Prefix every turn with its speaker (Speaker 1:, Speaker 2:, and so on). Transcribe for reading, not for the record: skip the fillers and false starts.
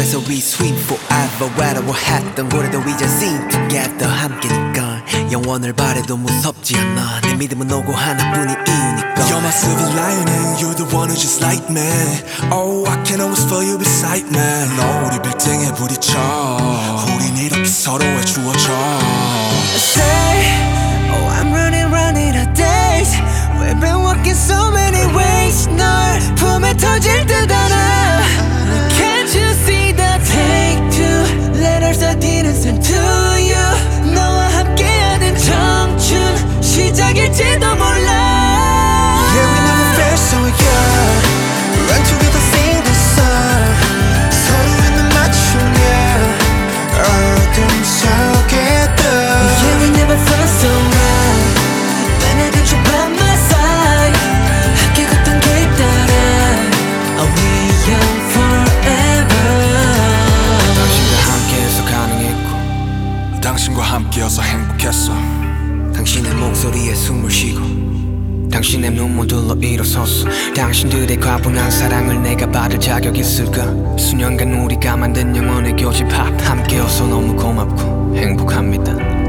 Speaker 1: 그래서 we swim forever 외로워했던 고래도 이제 sing together 함께니까 영원을 바래도 무섭지 않아 내 믿음은 오고 하나뿐인 이유니까
Speaker 2: You're my silver lining, you're the one who's just like me. Oh, I can always feel you beside me. 너 우리 빌딩에 부딪혀 우린 이렇게 서로의 주어져
Speaker 1: Say, oh I'm running out of days We've been walking so many ways 널 품에 터질 듯 알아 Can't you see the take two letters I didn't send to you 너와 함께하는 청춘 시작일지도 몰라
Speaker 2: Yeah, we never felt so young. Run together, sing the song. 서로의 눈 맞춤, yeah. 어둠 속에도
Speaker 1: Yeah, we never felt so right When I got you by my side 함께 걷던 길 따라 Are we young forever
Speaker 2: 당신과 함께해서 가능했고 당신과 함께여서 행복했어
Speaker 1: 당신의 목소리에 숨을 쉬고 당신의 눈물들로 일어섰어 당신들의 과분한 사랑을 내가 받을 자격 있을까 수년간 우리가 만든 영원의 교집합 함께여서 너무 고맙고 행복합니다